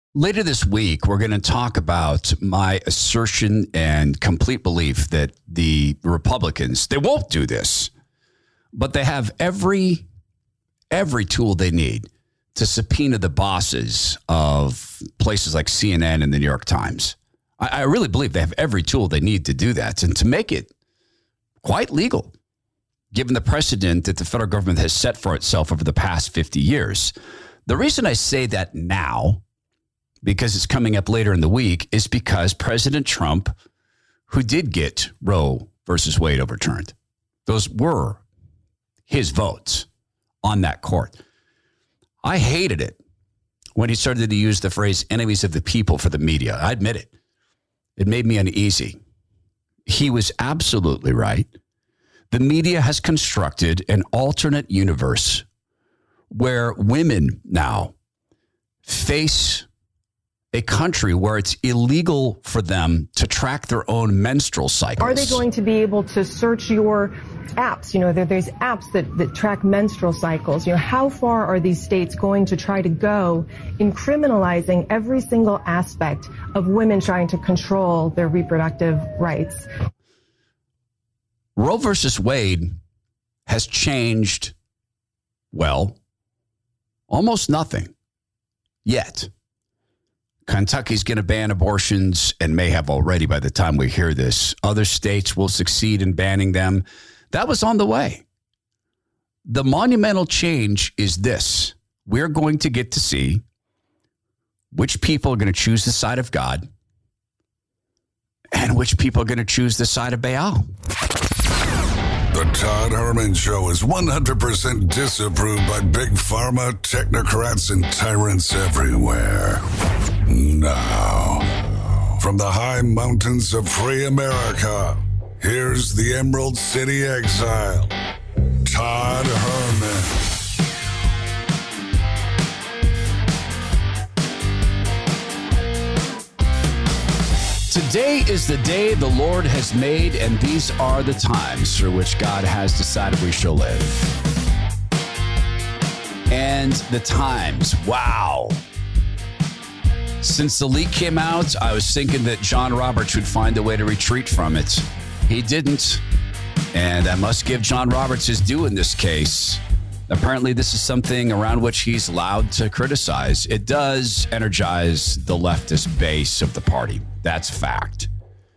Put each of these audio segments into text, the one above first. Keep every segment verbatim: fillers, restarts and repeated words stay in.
Later this week, we're going to talk about my assertion and complete belief that the Republicans, they won't do this, but they have every every tool they need to subpoena the bosses of places like C N N and the New York Times. I, I really believe they have every tool they need to do that and to make it quite legal, given the precedent that the federal government has set for itself over the past fifty years. The reason I say that now, because it's coming up later in the week, is because President Trump, who did get Roe versus Wade overturned, those were his votes on that court. I hated it when he started to use the phrase enemies of the people for the media. I admit it. It made me uneasy. He was absolutely right. The media has constructed an alternate universe where women now face a country where it's illegal for them to track their own menstrual cycles. Are they going to be able to search your apps? You know, there, there's apps that, that track menstrual cycles. You know, how far are these states going to try to go in criminalizing every single aspect of women trying to control their reproductive rights? Roe versus Wade has changed, well, almost nothing yet. Kentucky's going to ban abortions and may have already by the time we hear this. Other states will succeed in banning them. That was on the way. The monumental change is this. We're going to get to see which people are going to choose the side of God and which people are going to choose the side of Baal. The Todd Herman Show is one hundred percent disapproved by big pharma, technocrats, and tyrants everywhere. Now, from the high mountains of free America, here's the Emerald City exile, Todd Herman. Today is the day the Lord has made, and these are the times through which God has decided we shall live. And the times, wow. Since the leak came out, I was thinking that John Roberts would find a way to retreat from it. He didn't. And I must give John Roberts his due in this case. Apparently, this is something around which he's allowed to criticize. It does energize the leftist base of the party. That's fact.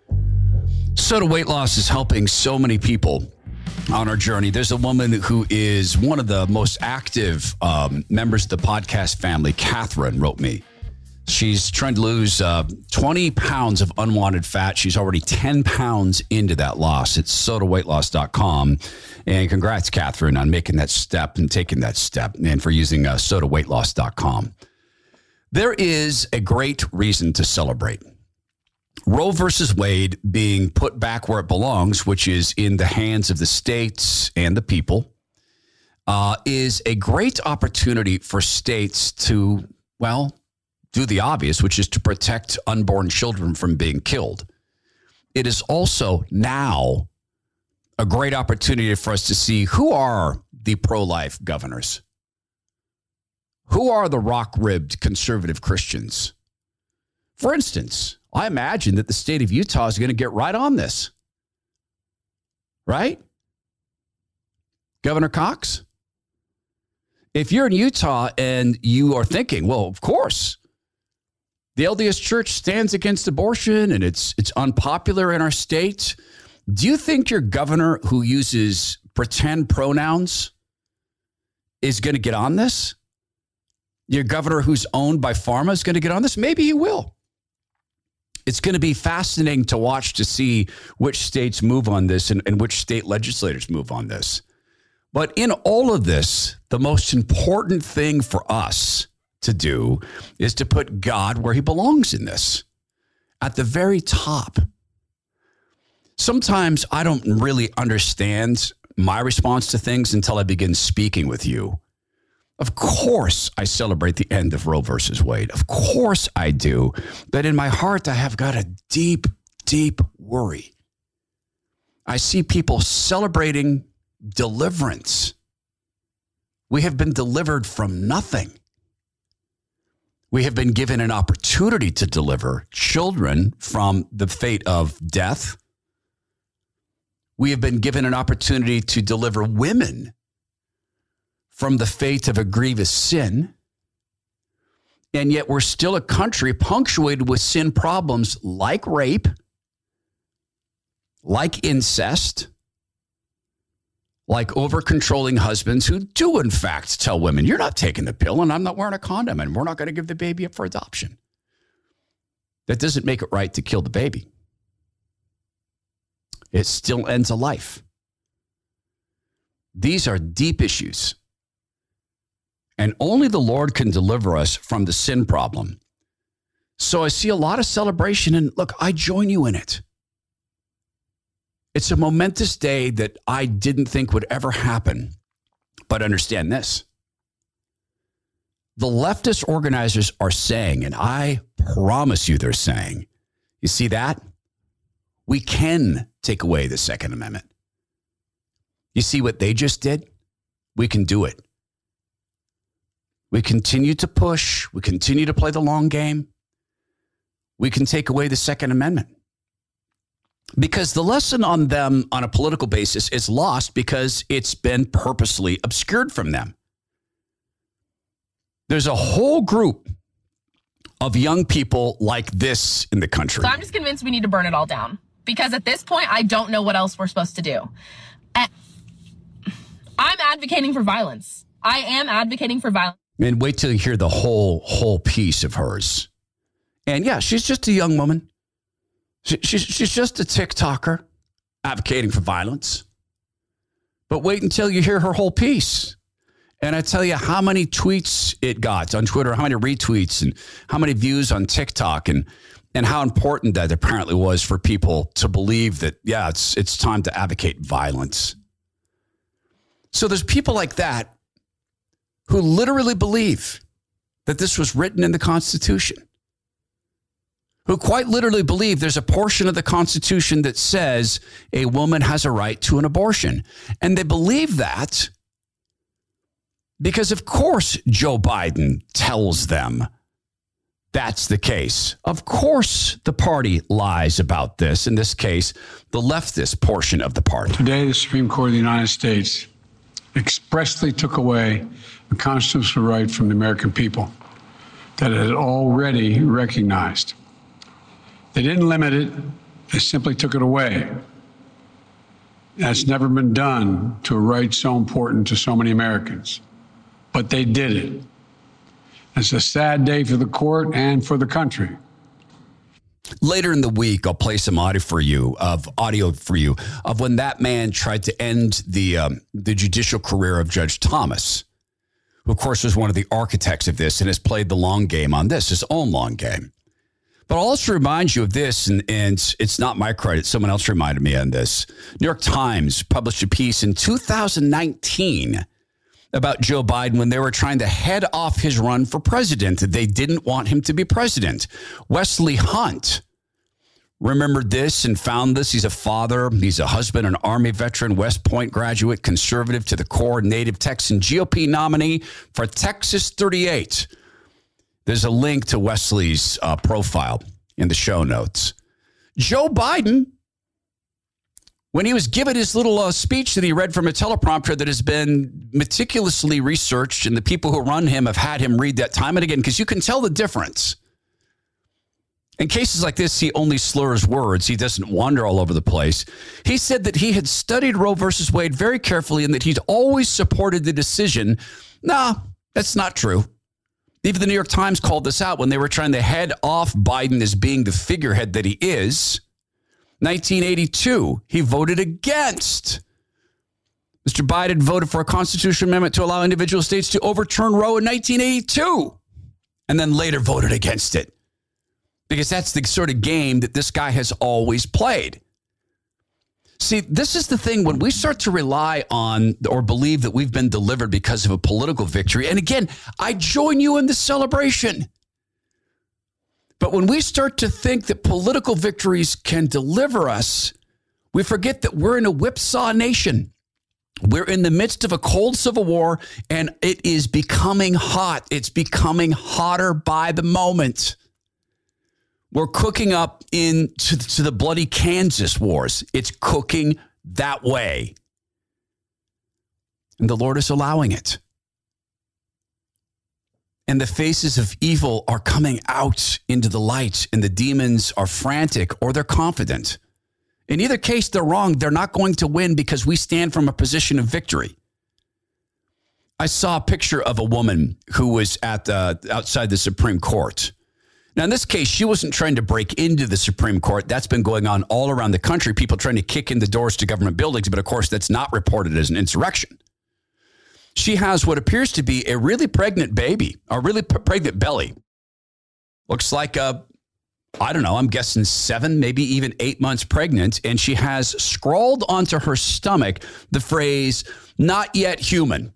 Soda weight loss is helping so many people on our journey. There's a woman who is one of the most active um, members of the podcast family. Catherine wrote me. She's trying to lose uh, twenty pounds of unwanted fat. She's already ten pounds into that loss. It's soda weight loss dot com. And congrats, Catherine, on making that step and taking that step and for using uh, soda weight loss dot com. There is a great reason to celebrate. Roe versus Wade being put back where it belongs, which is in the hands of the states and the people, uh, is a great opportunity for states to, well, do the obvious, which is to protect unborn children from being killed. It is also now a great opportunity for us to see who are the pro-life governors. Who are the rock-ribbed conservative Christians? For instance, I imagine that the state of Utah is going to get right on this. Right? Governor Cox? If you're in Utah and you are thinking, well, of course, the L D S Church stands against abortion and it's it's unpopular in our state. Do you think your governor who uses pretend pronouns is going to get on this? Your governor who's owned by pharma is going to get on this? Maybe he will. It's going to be fascinating to watch to see which states move on this and, and which state legislators move on this. But in all of this, the most important thing for us to do is to put God where he belongs in this, at the very top. Sometimes I don't really understand my response to things until I begin speaking with you. Of course, I celebrate the end of Roe versus Wade. Of course I do. But in my heart, I have got a deep, deep worry. I see people celebrating deliverance. We have been delivered from nothing. We have been given an opportunity to deliver children from the fate of death. We have been given an opportunity to deliver women from the fate of a grievous sin. And yet we're still a country punctuated with sin problems like rape, like incest, like over-controlling husbands who do, in fact, tell women, you're not taking the pill and I'm not wearing a condom and we're not going to give the baby up for adoption. That doesn't make it right to kill the baby. It still ends a life. These are deep issues. And only the Lord can deliver us from the sin problem. So I see a lot of celebration, and look, I join you in it. It's a momentous day that I didn't think would ever happen. But understand this. The leftist organizers are saying, and I promise you they're saying, you see that? We can take away the Second Amendment. You see what they just did? We can do it. We continue to push. We continue to play the long game. We can take away the Second Amendment. Because the lesson on them on a political basis is lost because it's been purposely obscured from them. There's a whole group of young people like this in the country. So I'm just convinced we need to burn it all down. Because at this point, I don't know what else we're supposed to do. I'm advocating for violence. I am advocating for violence. And wait till you hear the whole, whole piece of hers. And yeah, she's just a young woman. She, she's, she's just a TikToker advocating for violence. But wait until you hear her whole piece. And I tell you how many tweets it got on Twitter, how many retweets and how many views on TikTok, and and how important that apparently was for people to believe that, yeah, it's it's time to advocate violence. So there's people like that who literally believe that this was written in the Constitution, who quite literally believe there's a portion of the Constitution that says a woman has a right to an abortion. And they believe that because, of course, Joe Biden tells them that's the case. Of course, the party lies about this. In this case, the leftist portion of the party. Today, the Supreme Court of the United States expressly took away a constitutional right from the American people that it had already recognized. They didn't limit it. They simply took it away. That's never been done to a right so important to so many Americans. But they did it. It's a sad day for the court and for the country. Later in the week, I'll play some audio for you of audio for you of when that man tried to end the um, the judicial career of Judge Thomas, who, of course, was one of the architects of this and has played the long game on this, his own long game. But I'll also remind you of this, and, and it's not my credit. Someone else reminded me on this. New York Times published a piece in two thousand nineteen about Joe Biden when they were trying to head off his run for president. They didn't want him to be president. Wesley Hunt remembered this and found this. He's a father. He's a husband, an Army veteran, West Point graduate, conservative to the core, native Texan G O P nominee for Texas thirty-eight. There's a link to Wesley's uh, profile in the show notes. Joe Biden, when he was given his little uh, speech that he read from a teleprompter that has been meticulously researched, and the people who run him have had him read that time and again, because you can tell the difference. In cases like this, he only slurs words. He doesn't wander all over the place. He said that he had studied Roe versus Wade very carefully and that he'd always supported the decision. Nah, that's not true. Even the New York Times called this out when they were trying to head off Biden as being the figurehead that he is. nineteen eighty-two, he voted against. Mister Biden voted for a constitutional amendment to allow individual states to overturn Roe in nineteen eighty-two, and then later voted against it. Because that's the sort of game that this guy has always played. See, this is the thing. When we start to rely on or believe that we've been delivered because of a political victory, and again, I join you in the celebration. But when we start to think that political victories can deliver us, we forget that we're in a whipsaw nation. We're in the midst of a cold civil war, and it is becoming hot. It's becoming hotter by the moment. We're cooking up into to the bloody Kansas wars. It's cooking that way. And the Lord is allowing it. And the faces of evil are coming out into the light, and the demons are frantic or they're confident. In either case, they're wrong. They're not going to win because we stand from a position of victory. I saw a picture of a woman who was at the, outside the Supreme Court. Now, in this case, she wasn't trying to break into the Supreme Court. That's been going on all around the country, people trying to kick in the doors to government buildings. But of course, that's not reported as an insurrection. She has what appears to be a really pregnant baby, a really p- pregnant belly. Looks like a, I don't know, I'm guessing seven, maybe even eight months pregnant. And she has scrawled onto her stomach the phrase, "not yet human."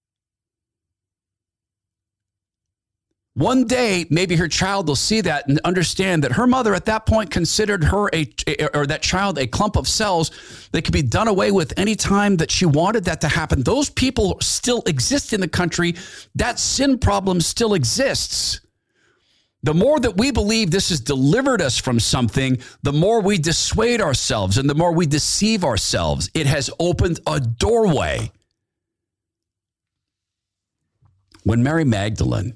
One day, maybe her child will see that and understand that her mother at that point considered her a, or that child a clump of cells that could be done away with any time that she wanted that to happen. Those people still exist in the country. That sin problem still exists. The more that we believe this has delivered us from something, the more we dissuade ourselves and the more we deceive ourselves. It has opened a doorway. When Mary Magdalene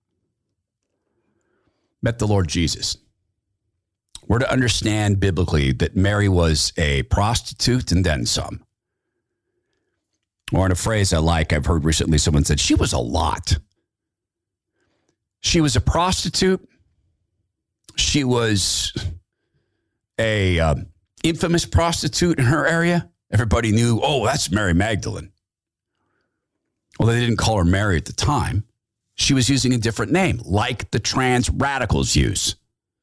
met the Lord Jesus, we're to understand biblically that Mary was a prostitute and then some. Or in a phrase I like, I've heard recently someone said, she was a lot. She was a prostitute. She was a uh, infamous prostitute in her area. Everybody knew, oh, that's Mary Magdalene. Well, they didn't call her Mary at the time. She was using a different name, like the trans radicals use.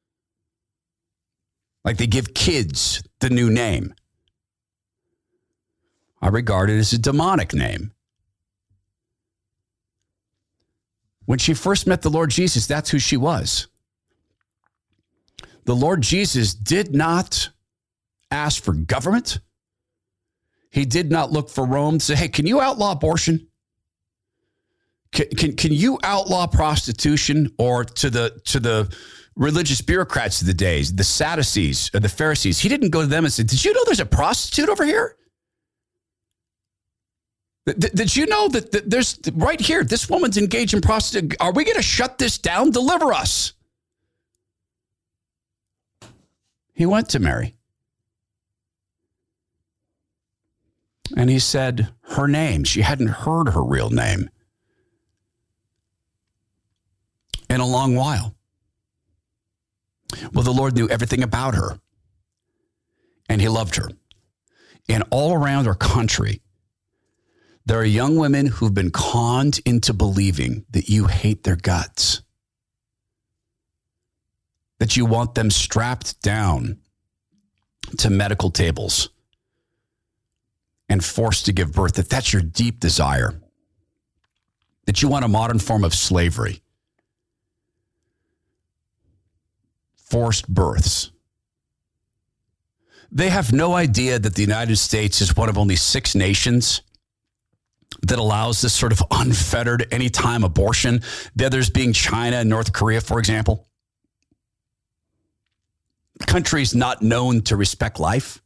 Like they give kids the new name. I regard it as a demonic name. When she first met the Lord Jesus, that's who she was. The Lord Jesus did not ask for government. He did not look for Rome to say, hey, can you outlaw abortion? Can, can can you outlaw prostitution? Or to the to the religious bureaucrats of the days, the Sadducees or the Pharisees, he didn't go to them and say, did you know there's a prostitute over here? Did, did you know that, that there's right here, this woman's engaged in prostitution? Are we going to shut this down? Deliver us. He went to Mary. And he said her name. She hadn't heard her real name in a long while. Well, the Lord knew everything about her, and he loved her. And all around our country, there are young women who've been conned into believing that you hate their guts, that you want them strapped down to medical tables and forced to give birth, that that's your deep desire, that you want a modern form of slavery. Forced births. They have no idea that the United States is one of only six nations that allows this sort of unfettered anytime abortion. The others being China and North Korea, for example. Countries not known to respect life.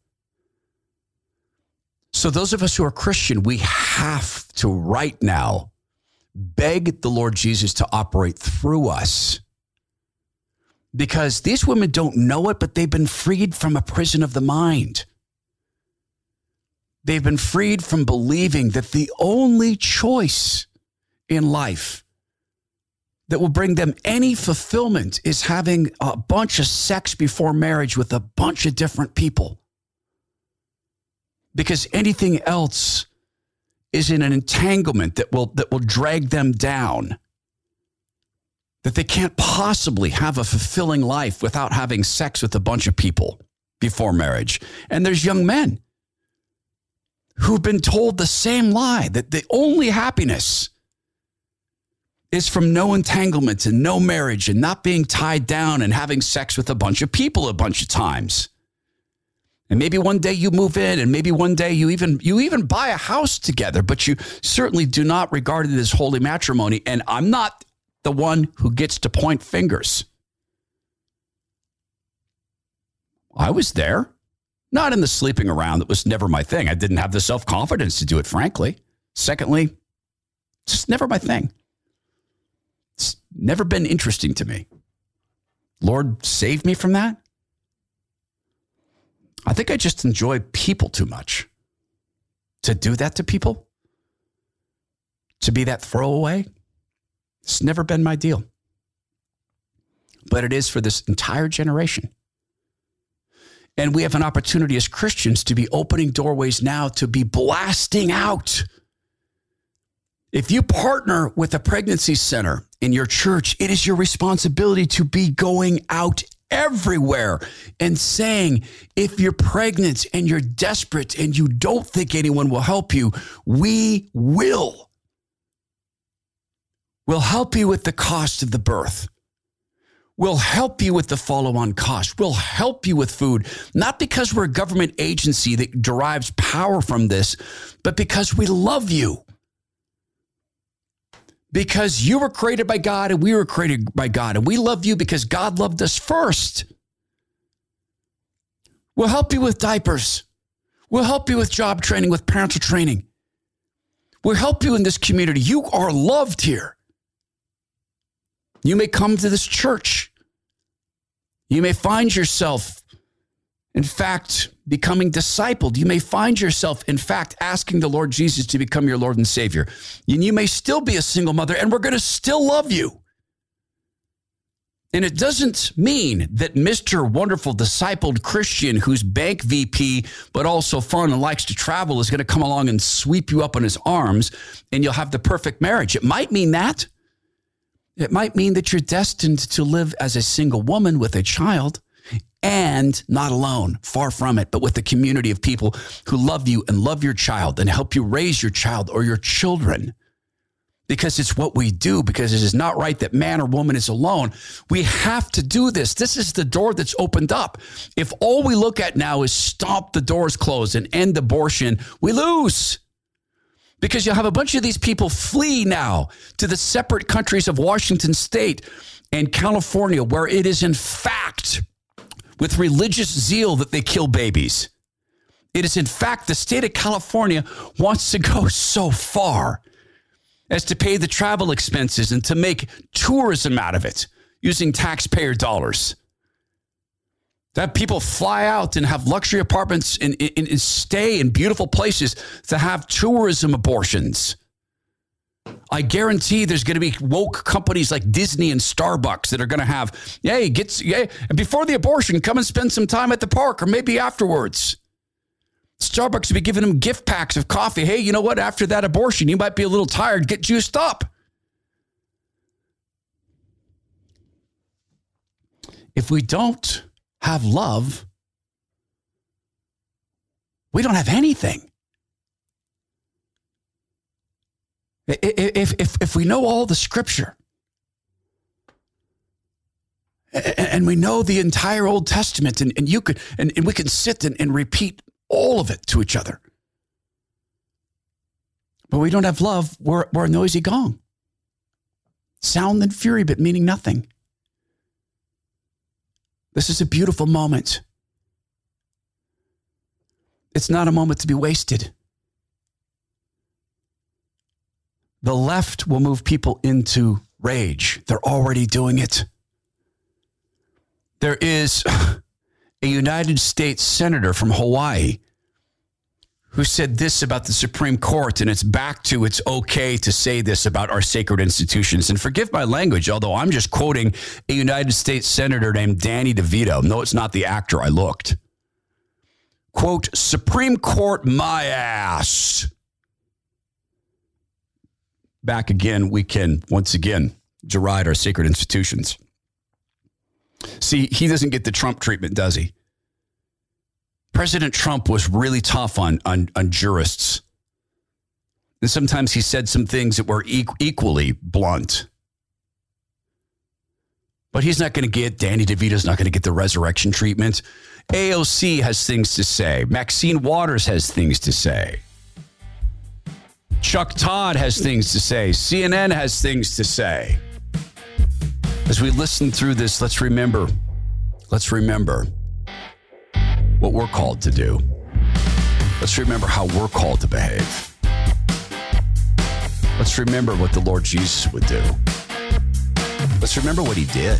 So those of us who are Christian, we have to right now beg the Lord Jesus to operate through us. Because these women don't know it, but they've been freed from a prison of the mind. They've been freed from believing that the only choice in life that will bring them any fulfillment is having a bunch of sex before marriage with a bunch of different people. Because anything else is in an entanglement that will, that will drag them down. That they can't possibly have a fulfilling life without having sex with a bunch of people before marriage. And there's young men who've been told the same lie, that the only happiness is from no entanglements and no marriage and not being tied down and having sex with a bunch of people a bunch of times. And maybe one day you move in, and maybe one day you even you even buy a house together, but you certainly do not regard it as holy matrimony. And I'm not the one who gets to point fingers. I was there, not in the sleeping around. That was never my thing. I didn't have the self-confidence to do it, frankly. Secondly, it's just never my thing. It's never been interesting to me. Lord, save me from that. I think I just enjoy people too much. To do that to people, to be that throwaway, it's never been my deal. But it is for this entire generation. And we have an opportunity as Christians to be opening doorways now to be blasting out. If you partner with a pregnancy center in your church, it is your responsibility to be going out everywhere and saying, if you're pregnant and you're desperate and you don't think anyone will help you, we will. We'll help you with the cost of the birth. We'll help you with the follow-on cost. We'll help you with food, not because we're a government agency that derives power from this, but because we love you. Because you were created by God and we were created by God, and we love you because God loved us first. We'll help you with diapers. We'll help you with job training, with parental training. We'll help you in this community. You are loved here. You may come to this church. You may find yourself, in fact, becoming discipled. You may find yourself, in fact, asking the Lord Jesus to become your Lord and Savior. And you may still be a single mother, and we're going to still love you. And it doesn't mean that Mister Wonderful Discipled Christian, who's bank V P, but also fun and likes to travel, is going to come along and sweep you up in his arms, and you'll have the perfect marriage. It might mean that. It might mean that you're destined to live as a single woman with a child, and not alone, far from it, but with a community of people who love you and love your child and help you raise your child or your children. Because it's what we do, because it is not right that man or woman is alone. We have to do this. This is the door that's opened up. If all we look at now is stomp the doors closed and end abortion, we lose. Because you'll have a bunch of these people flee now to the separate countries of Washington State and California, where it is in fact with religious zeal that they kill babies. It is in fact the state of California wants to go so far as to pay the travel expenses and to make tourism out of it using taxpayer dollars. That people fly out and have luxury apartments and, and, and stay in beautiful places to have tourism abortions. I guarantee there's going to be woke companies like Disney and Starbucks that are going to have, hey, get, yeah, and before the abortion, come and spend some time at the park, or maybe afterwards. Starbucks will be giving them gift packs of coffee. Hey, you know what? After that abortion, you might be a little tired. Get juiced up. If we don't have love, we don't have anything. If, if, if we know all the scripture and we know the entire Old Testament, and, and you could and, and we can sit and, and repeat all of it to each other, but we don't have love, we're, we're a noisy gong. Sound and fury, but meaning nothing. This is a beautiful moment. It's not a moment to be wasted. The left will move people into rage. They're already doing it. There is a United States senator from Hawaii who said this about the Supreme Court, and it's back to it's okay to say this about our sacred institutions. And forgive my language, although I'm just quoting a United States senator named Danny DeVito. No, it's not the actor. I looked. Quote, Supreme Court, my ass. Back again, we can once again deride our sacred institutions. See, he doesn't get the Trump treatment, does he? President Trump was really tough on, on, on jurists. And sometimes he said some things that were e- equally blunt. But he's not going to get, Danny DeVito's not going to get the resurrection treatment. A O C has things to say. Maxine Waters has things to say. Chuck Todd has things to say. C N N has things to say. As we listen through this, let's remember, let's remember what we're called to do. Let's remember how we're called to behave. Let's remember what the Lord Jesus would do. Let's remember what he did.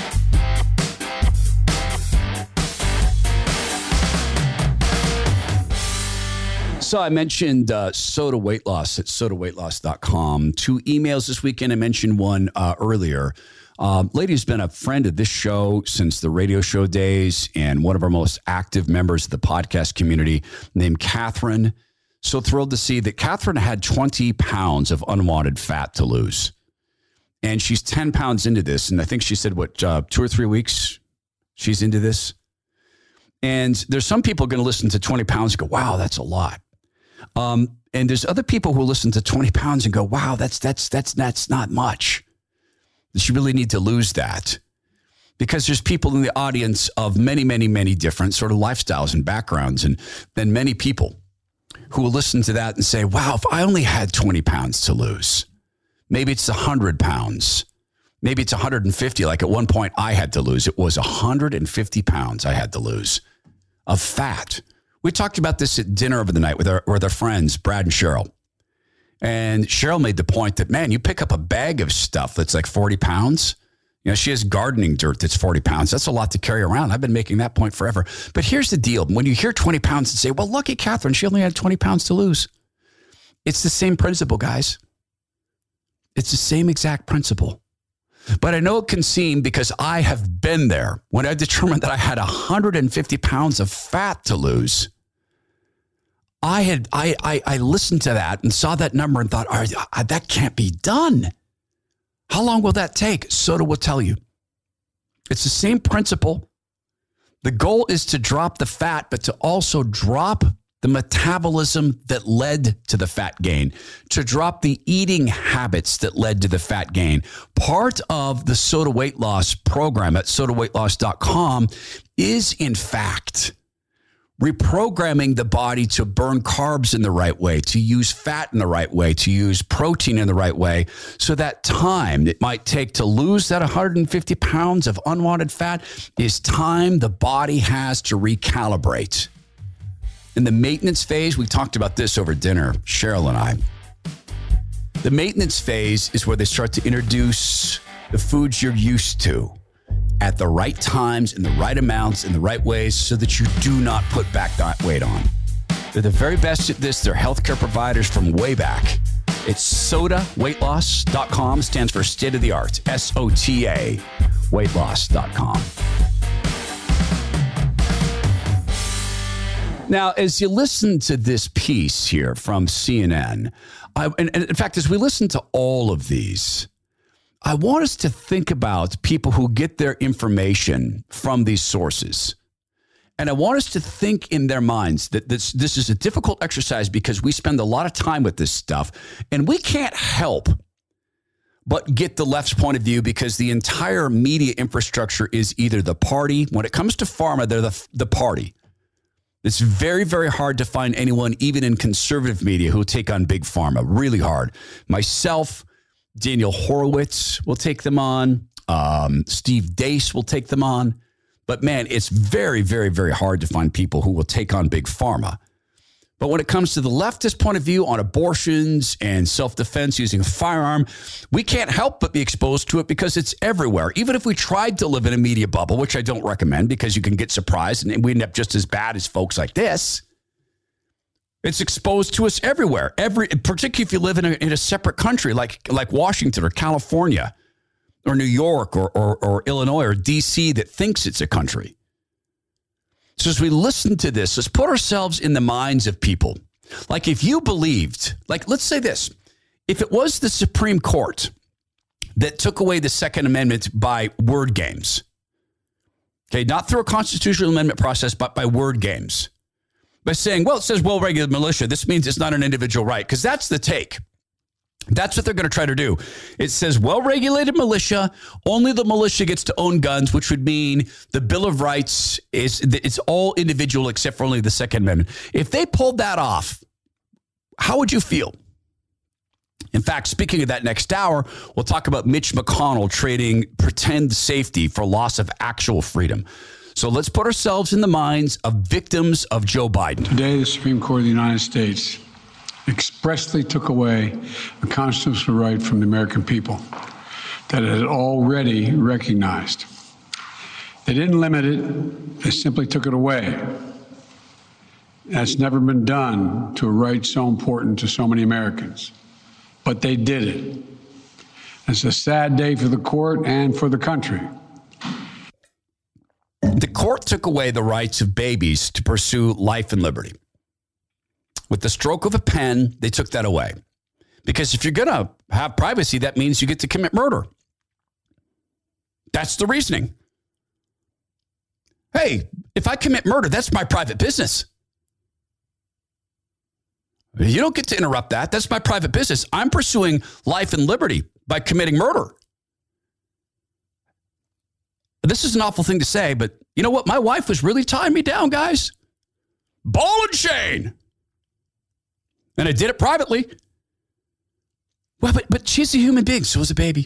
So I mentioned uh, Soda Weight Loss at soda weight loss dot com. Two emails this weekend. I mentioned one uh, earlier. Uh, lady's been a friend of this show since the radio show days and one of our most active members of the podcast community named Catherine. So thrilled to see that Catherine had twenty pounds of unwanted fat to lose. And she's ten pounds into this. And I think she said, what, uh, two or three weeks she's into this. And there's some people going to listen to twenty pounds and go, wow, that's a lot. Um, and there's other people who listen to twenty pounds and go, wow, that's, that's, that's, that's not much. You really need to lose that. Because there's people in the audience of many, many, many different sort of lifestyles and backgrounds. And then many people who will listen to that and say, wow, if I only had twenty pounds to lose, maybe it's one hundred pounds. Maybe it's one hundred fifty. Like at one point I had to lose. It was one hundred fifty pounds I had to lose of fat. We talked about this at dinner over the night with our, with our friends, Brad and Cheryl. And Cheryl made the point that, man, you pick up a bag of stuff that's like forty pounds. You know, she has gardening dirt that's forty pounds. That's a lot to carry around. I've been making that point forever. But here's the deal. When you hear twenty pounds and say, well, lucky Catherine, she only had twenty pounds to lose. It's the same principle, guys. It's the same exact principle. But I know it can seem, because I have been there, when I determined that I had one hundred fifty pounds of fat to lose. I had I, I I listened to that and saw that number and thought, all right, that can't be done. How long will that take? Soda will tell you. It's the same principle. The goal is to drop the fat, but to also drop the metabolism that led to the fat gain, to drop the eating habits that led to the fat gain. Part of the Soda Weight Loss program at soda weight loss dot com is, in fact, reprogramming the body to burn carbs in the right way, to use fat in the right way, to use protein in the right way, so that time it might take to lose that one hundred fifty pounds of unwanted fat is time the body has to recalibrate. In the maintenance phase, we talked about this over dinner, Cheryl and I. The maintenance phase is where they start to introduce the foods you're used to at the right times, in the right amounts, in the right ways, so that you do not put back that weight on. They're the very best at this. They're healthcare providers from way back. It's soda weight loss dot com, stands for state of the art, S O T A, weight loss dot com. Now, as you listen to this piece here from C N N, I, and, and in fact, as we listen to all of these, I want us to think about people who get their information from these sources. And I want us to think in their minds that this, this is a difficult exercise because we spend a lot of time with this stuff, and we can't help but get the left's point of view because the entire media infrastructure is either the party. When it comes to pharma, they're the, the party. It's very, very hard to find anyone, even in conservative media, who will take on big pharma. Really hard. Myself, Daniel Horowitz will take them on. Um, Steve Deace will take them on. But man, it's very, very, very hard to find people who will take on big pharma. But when it comes to the leftist point of view on abortions and self-defense using a firearm, we can't help but be exposed to it because it's everywhere. Even if we tried to live in a media bubble, which I don't recommend because you can get surprised and we end up just as bad as folks like this. It's exposed to us everywhere, every, particularly if you live in a, in a separate country like, like Washington or California or New York or, or, or Illinois or D C that thinks it's a country. So as we listen to this, let's put ourselves in the minds of people. Like if you believed, like let's say this, if it was the Supreme Court that took away the Second Amendment by word games, okay, not through a constitutional amendment process, but by word games, by saying, well, it says well-regulated militia, this means it's not an individual right, because that's the take. That's what they're going to try to do. It says well-regulated militia. Only the militia gets to own guns, which would mean the Bill of Rights is it's all individual except for only the Second Amendment. If they pulled that off, how would you feel? In fact, speaking of that next hour, we'll talk about Mitch McConnell trading pretend safety for loss of actual freedom. So let's put ourselves in the minds of victims of Joe Biden. Today, the Supreme Court of the United States expressly took away a constitutional right from the American people that it had already recognized. They didn't limit it, they simply took it away. That's never been done to a right so important to so many Americans. But they did it. It's a sad day for the court and for the country. The court took away the rights of babies to pursue life and liberty. With the stroke of a pen, they took that away. Because if you're going to have privacy, that means you get to commit murder. That's the reasoning. Hey, if I commit murder, that's my private business. You don't get to interrupt that. That's my private business. I'm pursuing life and liberty by committing murder. This is an awful thing to say, but you know what? My wife was really tying me down, guys. Ball and chain. And I did it privately. Well, but, but she's a human being. So is a baby.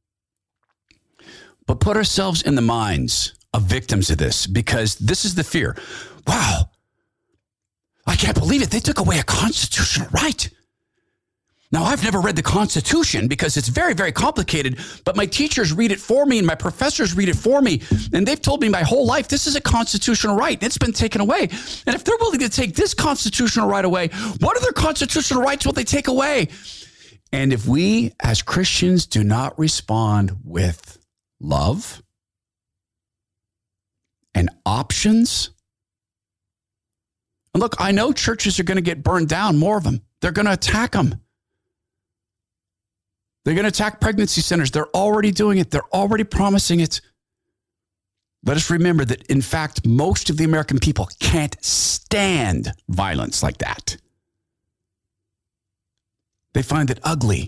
But put ourselves in the minds of victims of this, because this is the fear. Wow. I can't believe it. They took away a constitutional right. Now, I've never read the Constitution because it's very, very complicated, but my teachers read it for me and my professors read it for me. And they've told me my whole life, this is a constitutional right. It's been taken away. And if they're willing to take this constitutional right away, what other constitutional rights will they take away? And if we as Christians do not respond with love and options, and look, I know churches are going to get burned down, more of them. They're going to attack them. They're going to attack pregnancy centers. They're already doing it. They're already promising it. Let us remember that, in fact, most of the American people can't stand violence like that. They find it ugly.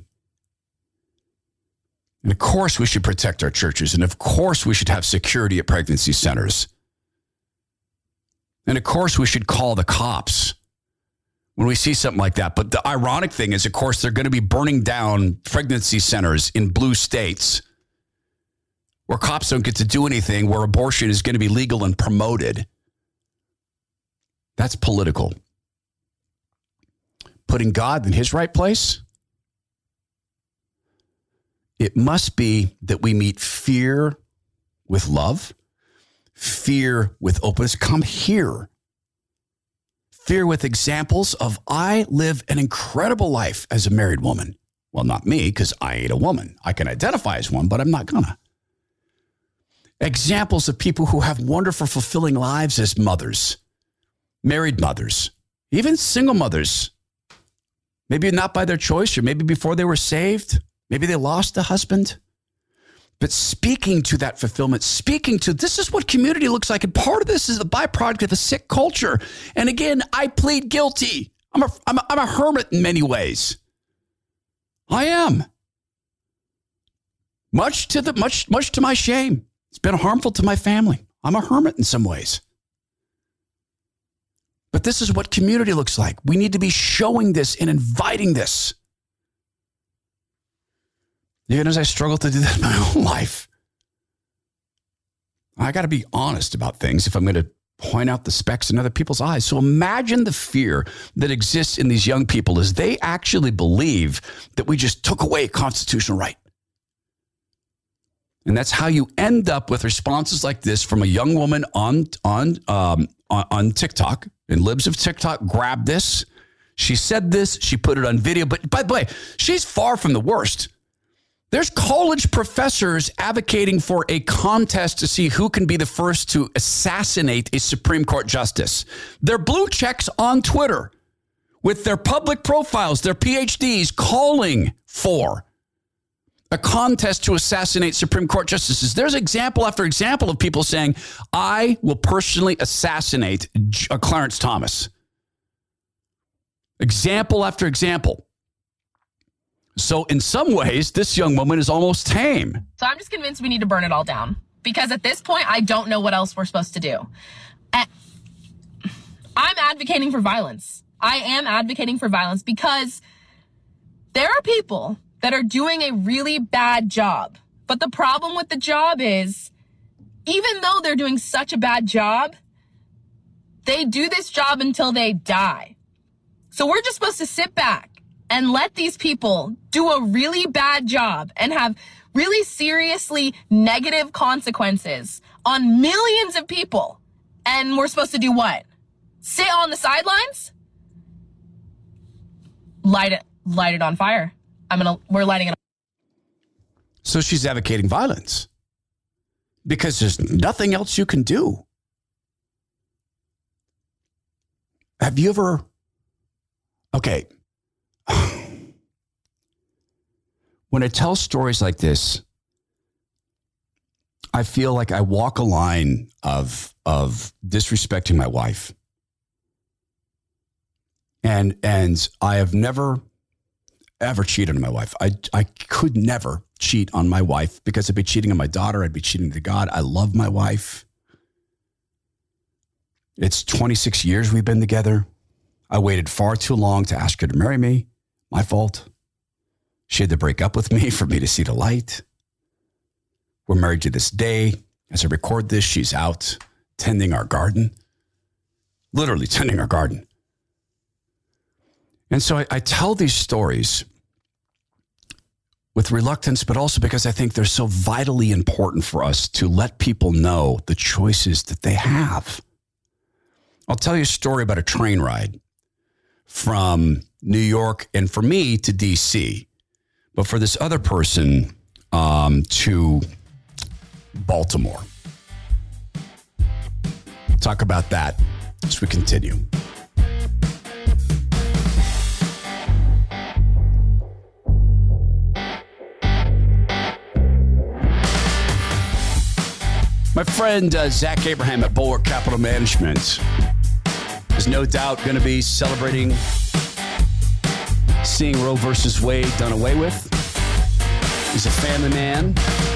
And of course, we should protect our churches. And of course, we should have security at pregnancy centers. And of course, we should call the cops when we see something like that. But the ironic thing is, of course, they're going to be burning down pregnancy centers in blue states where cops don't get to do anything, where abortion is going to be legal and promoted. That's political. Putting God in his right place. It must be that we meet fear with love, fear with openness. Come here. Fear with examples of, I live an incredible life as a married woman. Well, not me, because I ain't a woman. I can identify as one, but I'm not gonna. Examples of people who have wonderful, fulfilling lives as mothers, married mothers, even single mothers. Maybe not by their choice, or maybe before they were saved. Maybe they lost a husband. But speaking to that fulfillment, speaking to, this is what community looks like. And part of this is the byproduct of a sick culture. And again, I plead guilty. I'm a, I'm a, I'm a hermit in many ways. I am. Much to the much, much to my shame. It's been harmful to my family. I'm a hermit in some ways. But this is what community looks like. We need to be showing this and inviting this. Even as I struggle to do that in my own life. I got to be honest about things if I'm going to point out the specks in other people's eyes. So imagine the fear that exists in these young people as they actually believe that we just took away a constitutional right. And that's how you end up with responses like this from a young woman on, on, um, on, on TikTok. And libs of TikTok grabbed this. She said this. She put it on video. But by the way, she's far from the worst. There's college professors advocating for a contest to see who can be the first to assassinate a Supreme Court justice. They're blue checks on Twitter with their public profiles, their P H Ds calling for a contest to assassinate Supreme Court justices. There's example after example of people saying, I will personally assassinate Clarence Thomas. Example after example. So in some ways, this young woman is almost tame. So I'm just convinced we need to burn it all down. Because at this point, I don't know what else we're supposed to do. I'm advocating for violence. I am advocating for violence because there are people that are doing a really bad job. But the problem with the job is, even though they're doing such a bad job, they do this job until they die. So we're just supposed to sit back and let these people do a really bad job and have really seriously negative consequences on millions of people. And we're supposed to do what? Sit on the sidelines? Light it, light it on fire. I'm gonna, we're lighting it on. So she's advocating violence because there's nothing else you can do. Have you ever, okay, when I tell stories like this, I feel like I walk a line of, of disrespecting my wife. And, and I have never, ever cheated on my wife. I, I could never cheat on my wife because I'd be cheating on my daughter. I'd be cheating to God. I love my wife. It's twenty-six years we've been together. I waited far too long to ask her to marry me. My fault. She had to break up with me for me to see the light. We're married to this day. As I record this, she's out tending our garden. Literally tending our garden. And so I, I tell these stories with reluctance, but also because I think they're so vitally important for us to let people know the choices that they have. I'll tell you a story about a train ride from New York and for me to D C, but for this other person um, to Baltimore. Talk about that as we continue. My friend uh, Zach Abraham at Bulwark Capital Management is no doubt going to be celebrating seeing Roe versus Wade done away with. He's a family man.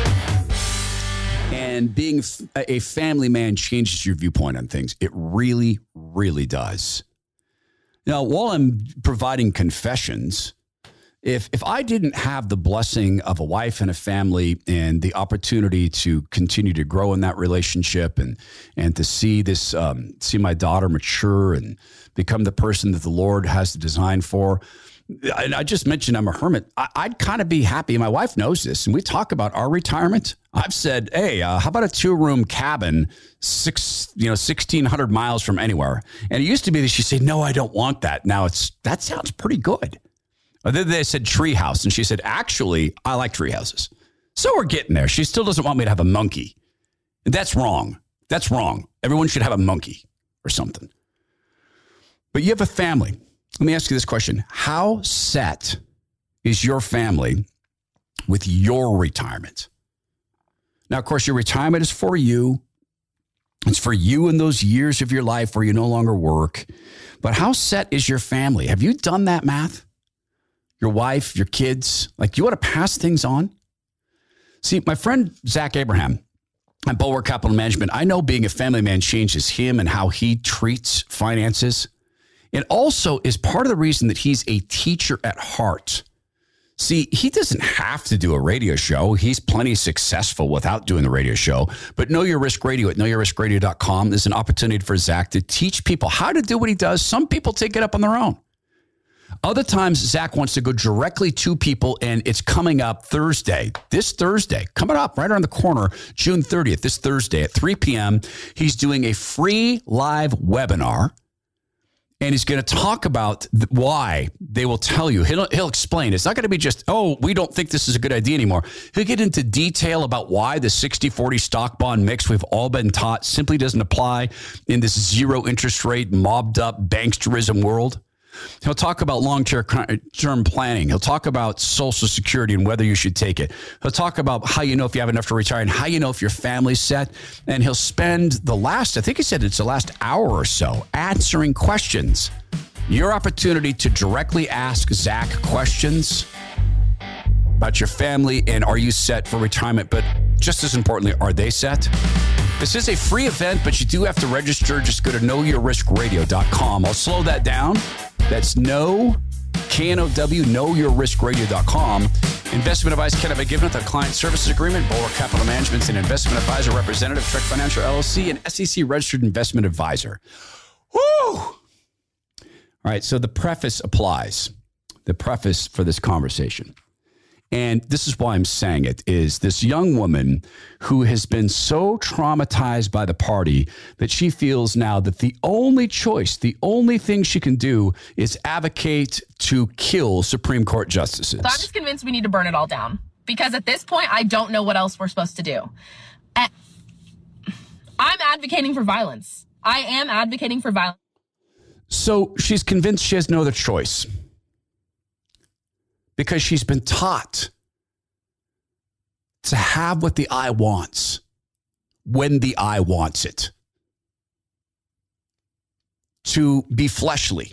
And being a family man changes your viewpoint on things. It really, really does. Now, while I'm providing confessions, If if I didn't have the blessing of a wife and a family and the opportunity to continue to grow in that relationship and and to see this um, see my daughter mature and become the person that the Lord has the design for, and I just mentioned I'm a hermit. I, I'd kind of be happy. My wife knows this, and we talk about our retirement. I've said, hey, uh, how about a two room cabin, six you know sixteen hundred miles from anywhere? And it used to be that she said, no, I don't want that. Now it's that sounds pretty good. Then they said tree house, and she said, actually, I like tree houses. So we're getting there. She still doesn't want me to have a monkey. And that's wrong. That's wrong. Everyone should have a monkey or something. But you have a family. Let me ask you this question. How set is your family with your retirement? Now, of course, your retirement is for you. It's for you in those years of your life where you no longer work. But how set is your family? Have you done that math? Your wife, your kids, like you want to pass things on? See, my friend Zach Abraham at Bulwark Capital Management, I know being a family man changes him and how he treats finances. It also is part of the reason that he's a teacher at heart. See, he doesn't have to do a radio show. He's plenty successful without doing the radio show. But Know Your Risk Radio at know your risk radio dot com is an opportunity for Zach to teach people how to do what he does. Some people take it up on their own. Other times, Zach wants to go directly to people, and it's coming up Thursday, this Thursday, coming up right around the corner, June thirtieth, this Thursday at three p.m. He's doing a free live webinar, and he's going to talk about why they will tell you. He'll, he'll explain. It's not going to be just, oh, we don't think this is a good idea anymore. He'll get into detail about why the sixty forty stock bond mix we've all been taught simply doesn't apply in this zero interest rate, mobbed up banksterism world. He'll talk about long-term planning. He'll talk about Social Security and whether you should take it. He'll talk about how you know if you have enough to retire and how you know if your family's set. And he'll spend the last, I think he said it's the last hour or so, answering questions. Your opportunity to directly ask Zach questions about your family, and are you set for retirement? But just as importantly, are they set? This is a free event, but you do have to register. Just go to know your risk radio dot com. I'll slow that down. That's know, K N O W, know your risk radio dot com. Investment advice cannot be given without a client services agreement. Bowler Capital Management is an investment advisor representative, Trek Financial L L C, and S E C registered investment advisor. Woo! All right, so the preface applies. The preface for this conversation. And this is why I'm saying it, is this young woman who has been so traumatized by the party that she feels now that the only choice, the only thing she can do is advocate to kill Supreme Court justices. So I'm just convinced we need to burn it all down. Because at this point, I don't know what else we're supposed to do. I'm advocating for violence. I am advocating for violence. So she's convinced she has no other choice. Because she's been taught to have what the eye wants when the eye wants it. To be fleshly.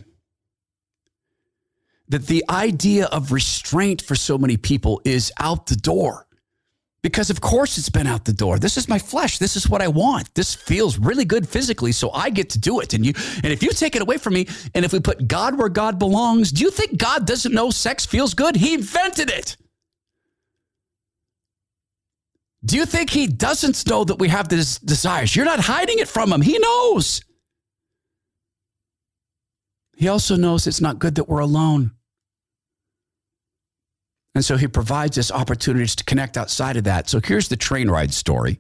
That the idea of restraint for so many people is out the door. Because of course it's been out the door. This is my flesh. This is what I want. This feels really good physically, so I get to do it. And you, and if you take it away from me, and if we put God where God belongs, do you think God doesn't know sex feels good? He invented it. Do you think he doesn't know that we have these desires? You're not hiding it from him. He knows. He also knows it's not good that we're alone. And so he provides us opportunities to connect outside of that. So here's the train ride story.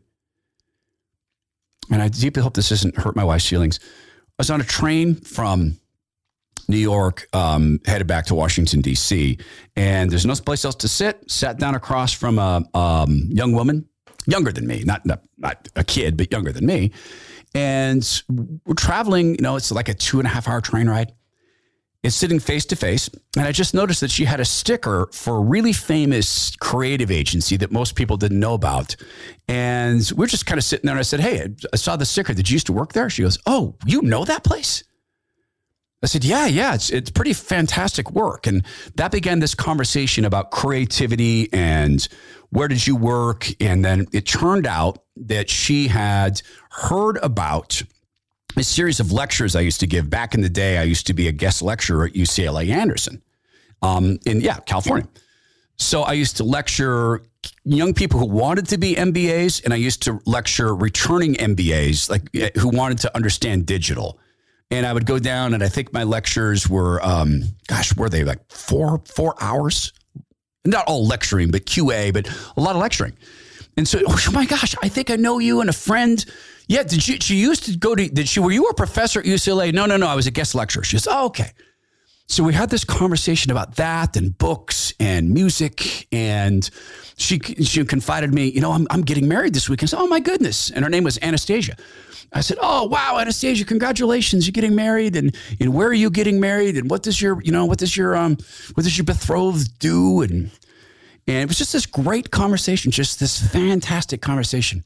And I deeply hope this doesn't hurt my wife's feelings. I was on a train from New York, um, headed back to Washington, D C, and there's no place else to sit. Sat down across from a um, young woman, younger than me, not, not, not a kid, but younger than me. And we're traveling, you know, it's like a two and a half hour train ride. It's sitting face to face. And I just noticed that she had a sticker for a really famous creative agency that most people didn't know about. And we're just kind of sitting there and I said, hey, I saw the sticker. Did you used to work there? She goes, oh, you know that place? I said, yeah, yeah, it's it's pretty fantastic work. And that began this conversation about creativity and where did you work? And then it turned out that she had heard about a series of lectures I used to give. Back in the day, I used to be a guest lecturer at U C L A Anderson um, in, yeah, California. So I used to lecture young people who wanted to be M B As, and I used to lecture returning M B As, like who wanted to understand digital. And I would go down, and I think my lectures were, um, gosh, were they like four, four hours? Not all lecturing, but Q A, but a lot of lecturing. And so, oh my gosh, I think I know you and a friend. Yeah, did she, she used to go to, did she, were you a professor at U C L A? No, no, no, I was a guest lecturer. She goes, oh, okay. So we had this conversation about that and books and music. And she she confided me, you know, I'm, I'm getting married this week. I said, oh my goodness. And her name was Anastasia. I said, oh, wow, Anastasia, congratulations. You're getting married. And, and where are you getting married? And what does your, you know, what does your, um, what does your betrothed do? And, and it was just this great conversation, just this fantastic conversation.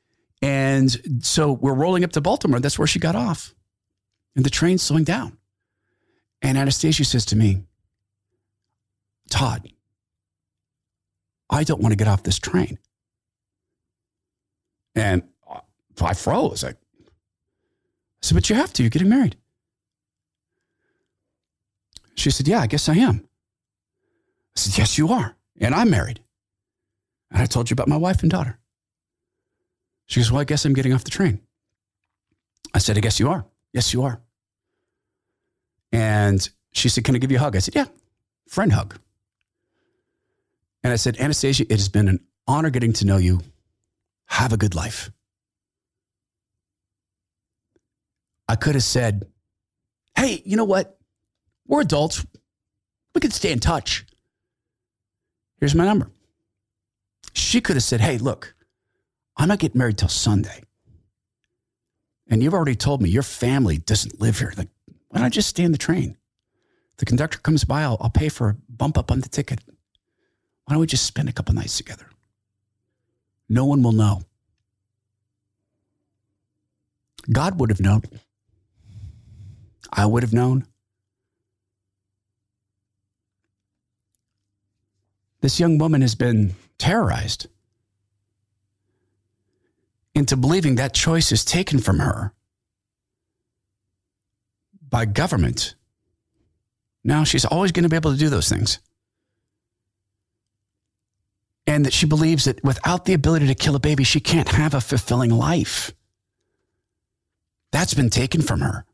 And so we're rolling up to Baltimore. That's where she got off. And the train's slowing down. And Anastasia says to me, Todd, I don't want to get off this train. And I froze. I, I said, but you have to. You're getting married. She said, yeah, I guess I am. I said, yes, you are. And I'm married. And I told you about my wife and daughter. She goes, well, I guess I'm getting off the train. I said, I guess you are. Yes, you are. And she said, can I give you a hug? I said, yeah, friend hug. And I said, Anastasia, it has been an honor getting to know you. Have a good life. I could have said, hey, you know what? We're adults. We could stay in touch. Here's my number. She could have said, hey, look, I'm not getting married till Sunday. And you've already told me your family doesn't live here. Like, why don't I just stay in the train? The conductor comes by, I'll, I'll pay for a bump up on the ticket. Why don't we just spend a couple nights together? No one will know. God would have known. I would have known. This young woman has been terrorized into believing that choice is taken from her by government. Now she's always going to be able to do those things. And that she believes that without the ability to kill a baby, she can't have a fulfilling life. That's been taken from her.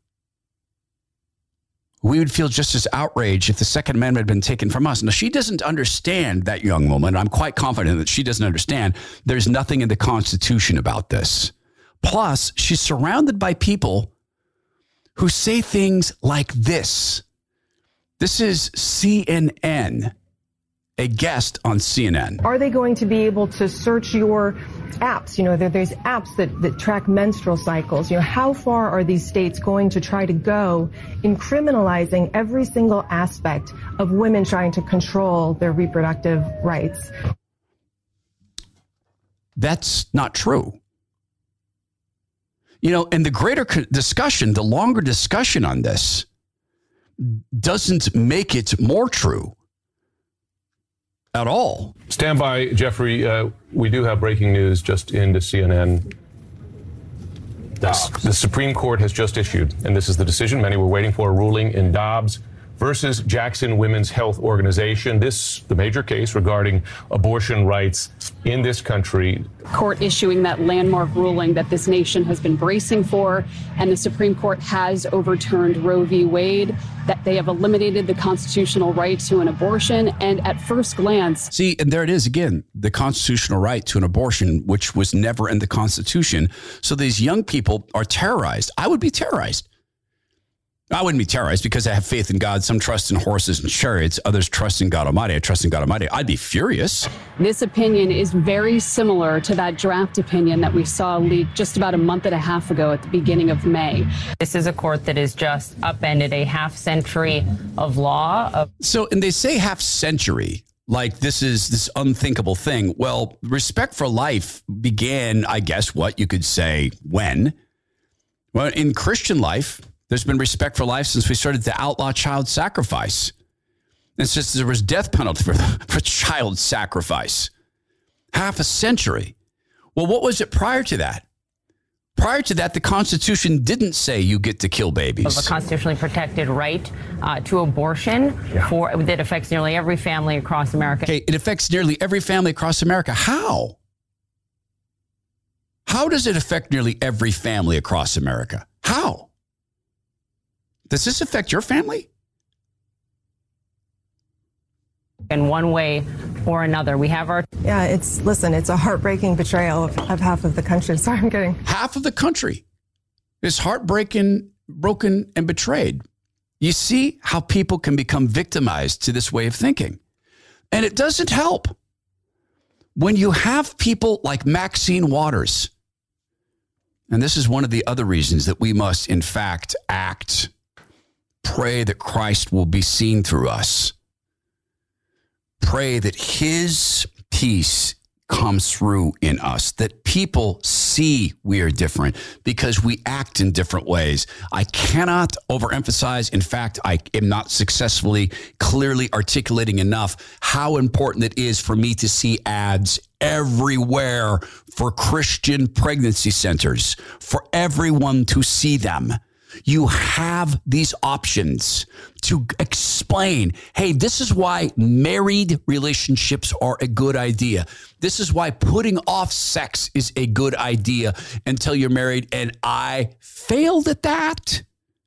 We would feel just as outraged if the Second Amendment had been taken from us. Now, she doesn't understand, that young woman. I'm quite confident that she doesn't understand. There's nothing in the Constitution about this. Plus, she's surrounded by people who say things like this. This is C N N, a guest on C N N. Are they going to be able to search your apps? You know, there, there's apps that, that track menstrual cycles. You know, how far are these states going to try to go in criminalizing every single aspect of women trying to control their reproductive rights? That's not true. You know, and the greater discussion, the longer discussion on this doesn't make it more true at all. Stand by, Jeffrey. Uh, we do have breaking news just into C N N. The, the Supreme Court has just issued, and this is the decision many were waiting for, a ruling in Dobbs versus Jackson Women's Health Organization. This, the major case regarding abortion rights in this country. Court issuing that landmark ruling that this nation has been bracing for, and the Supreme Court has overturned Roe v. Wade, that they have eliminated the constitutional right to an abortion. And at first glance... See, and there it is again, the constitutional right to an abortion, which was never in the Constitution. So these young people are terrorized. I would be terrorized. I wouldn't be terrorized because I have faith in God. Some trust in horses and chariots. Others trust in God Almighty. I trust in God Almighty. I'd be furious. This opinion is very similar to that draft opinion that we saw leaked just about a month and a half ago at the beginning of May. This is a court that has just upended a half century of law. Of- so, and they say half century, like this is this unthinkable thing. Well, respect for life began, I guess, what you could say when? Well, in Christian life, there's been respect for life since we started to outlaw child sacrifice. It's just there was death penalty for, for child sacrifice. Half a century. Well, what was it prior to that? Prior to that, the Constitution didn't say you get to kill babies. Of a constitutionally protected right uh, to abortion yeah. for that affects nearly every family across America. Okay, it affects nearly every family across America. How? How does it affect nearly every family across America? How? Does this affect your family? In one way or another, we have our... Yeah, it's, listen, it's a heartbreaking betrayal of, of half of the country. Sorry, I'm kidding. Half of the country is heartbreaking, broken, and betrayed. You see how people can become victimized to this way of thinking. And it doesn't help when you have people like Maxine Waters. And this is one of the other reasons that we must, in fact, act. Pray that Christ will be seen through us. Pray that his peace comes through in us, that people see we are different because we act in different ways. I cannot overemphasize. In fact, I am not successfully clearly articulating enough how important it is for me to see ads everywhere for Christian pregnancy centers, for everyone to see them. You have these options to explain, hey, this is why married relationships are a good idea. This is why putting off sex is a good idea until you're married. And I failed at that.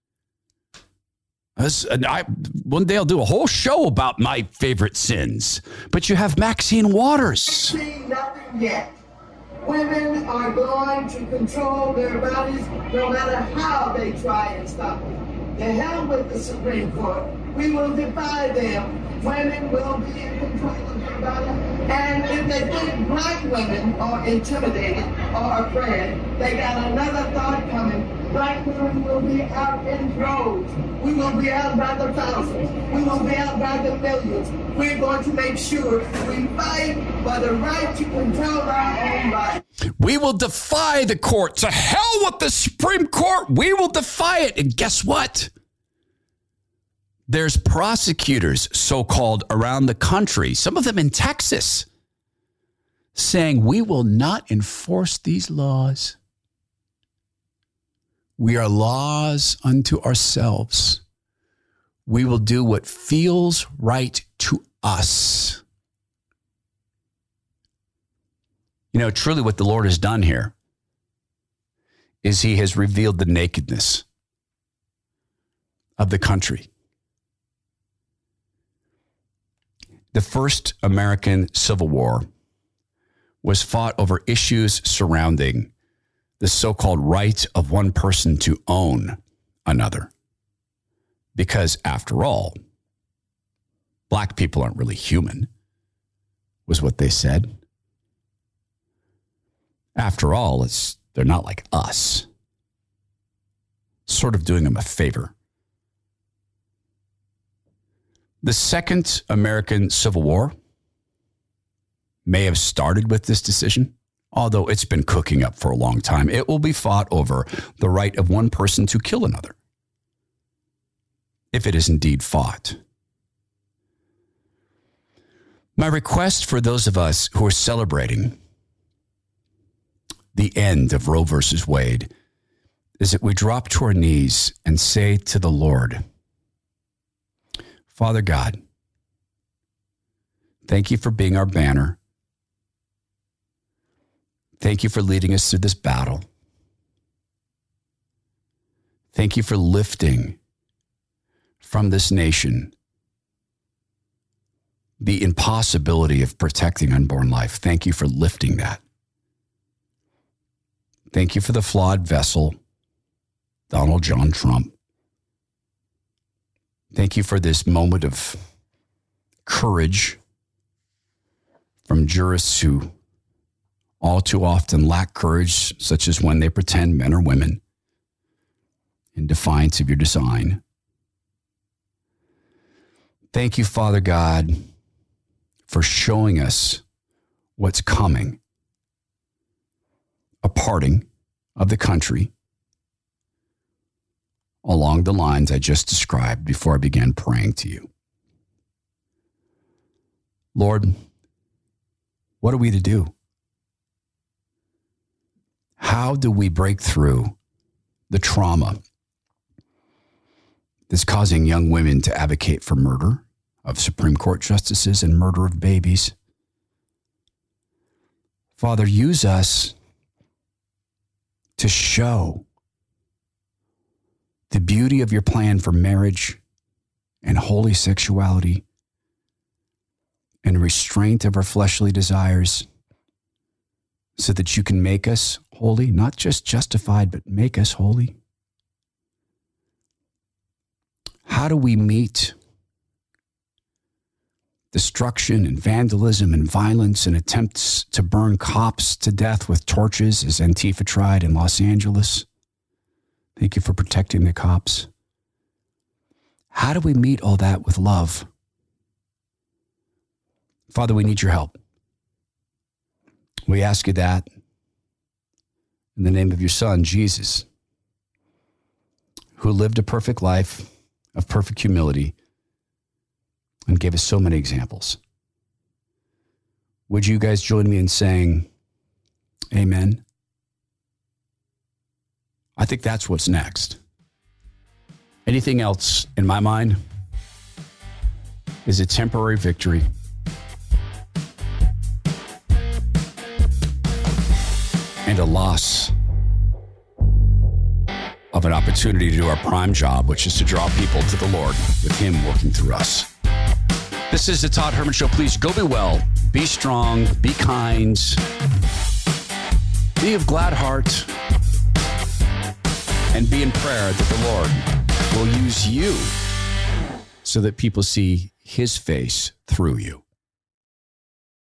And I, one day I'll do a whole show about my favorite sins. But you have Maxine Waters. See nothing yet. Women are going to control their bodies no matter how they try and stop it. The hell with the Supreme Court. We will defy them. Women will be in control of their body. And if they think black women are intimidated or afraid, they got another thought coming. Black women will be out in droves. We will be out by the thousands. We will be out by the millions. We're going to make sure we fight for the right to control our own life. We will defy the court. To hell with the Supreme Court. We will defy it. And guess what? There's prosecutors, so-called, around the country, some of them in Texas, saying we will not enforce these laws. We are laws unto ourselves. We will do what feels right to us. You know, truly what the Lord has done here is he has revealed the nakedness of the country. The first American Civil War was fought over issues surrounding the so-called right of one person to own another. Because after all, black people aren't really human, was what they said. After all, it's they're not like us. Sort of doing them a favor. The Second American Civil War may have started with this decision, although it's been cooking up for a long time. It will be fought over the right of one person to kill another, if it is indeed fought. My request for those of us who are celebrating the end of Roe versus Wade is that we drop to our knees and say to the Lord, Father God, thank you for being our banner. Thank you for leading us through this battle. Thank you for lifting from this nation the impossibility of protecting unborn life. Thank you for lifting that. Thank you for the flawed vessel, Donald John Trump. Thank you for this moment of courage from jurists who all too often lack courage, such as when they pretend men are women in defiance of your design. Thank you, Father God, for showing us what's coming. A parting of the country along the lines I just described before I began praying to you. Lord, what are we to do? How do we break through the trauma that's causing young women to advocate for murder of Supreme Court justices and murder of babies? Father, use us to show the beauty of your plan for marriage and holy sexuality and restraint of our fleshly desires so that you can make us holy, not just justified, but make us holy. How do we meet destruction and vandalism and violence and attempts to burn cops to death with torches as Antifa tried in Los Angeles? Thank you for protecting the cops. How do we meet all that with love? Father, we need your help. We ask you that in the name of your Son, Jesus, who lived a perfect life of perfect humility and gave us so many examples. Would you guys join me in saying amen? I think that's what's next. Anything else, in my mind, is a temporary victory. And a loss of an opportunity to do our prime job, which is to draw people to the Lord with him working through us. This is the Todd Herman Show. Please go be well, be strong, be kind, be of glad heart, and be in prayer that the Lord will use you so that people see his face through you.